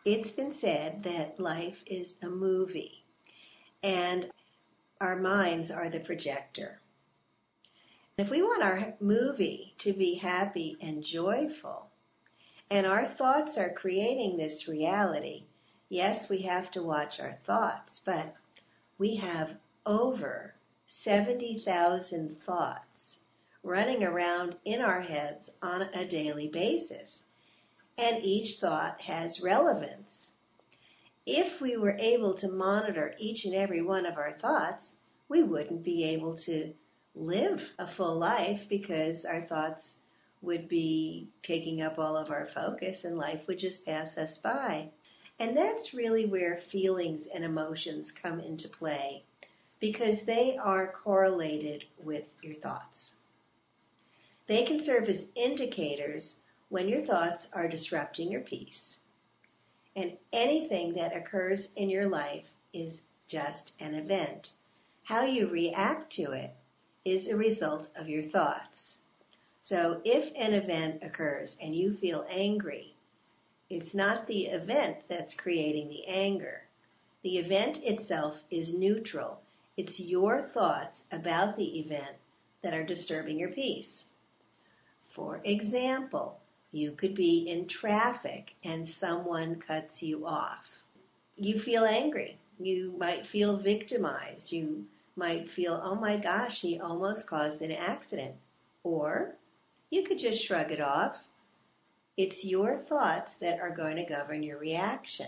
It's been said that life is a movie and our minds are the projector. If we want our movie to be happy and joyful, and our thoughts are creating this reality, yes, we have to watch our thoughts, but we have over 70,000 thoughts running around in our heads on a daily basis, and each thought has relevance. If we were able to monitor each and every one of our thoughts, we wouldn't be able to live a full life because our thoughts would be taking up all of our focus and life would just pass us by. And that's really where feelings and emotions come into play because they are correlated with your thoughts. They can serve as indicators when your thoughts are disrupting your peace. And anything that occurs in your life is just an event. How you react to it is a result of your thoughts. So if an event occurs and you feel angry, it's not the event that's creating the anger. The event itself is neutral. It's your thoughts about the event that are disturbing your peace. For example, you could be in traffic and someone cuts you off. You feel angry. You might feel victimized. You might feel, oh my gosh, he almost caused an accident. Or you could just shrug it off. It's your thoughts that are going to govern your reaction.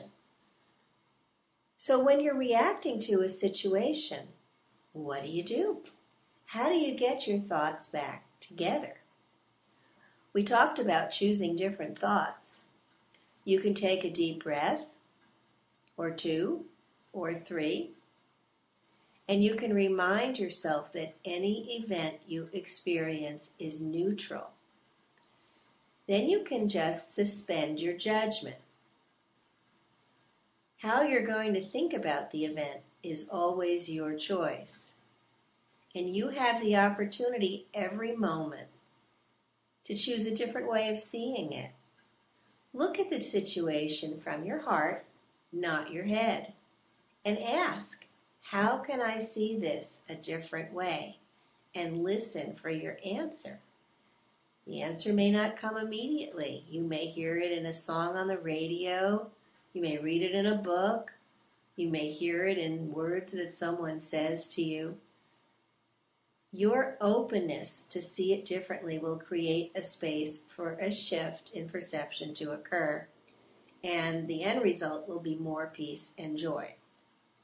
So when you're reacting to a situation, what do? How do you get your thoughts back together? We talked about choosing different thoughts. You can take a deep breath, or 2, or 3, and you can remind yourself that any event you experience is neutral. Then you can just suspend your judgment. How you're going to think about the event is always your choice. And you have the opportunity every moment to choose a different way of seeing it. Look at the situation from your heart, not your head, and ask, how can I see this a different way? And listen for your answer. The answer may not come immediately. You may hear it in a song on the radio. You may read it in a book. You may hear it in words that someone says to you. Your openness to see it differently will create a space for a shift in perception to occur, and the end result will be more peace and joy.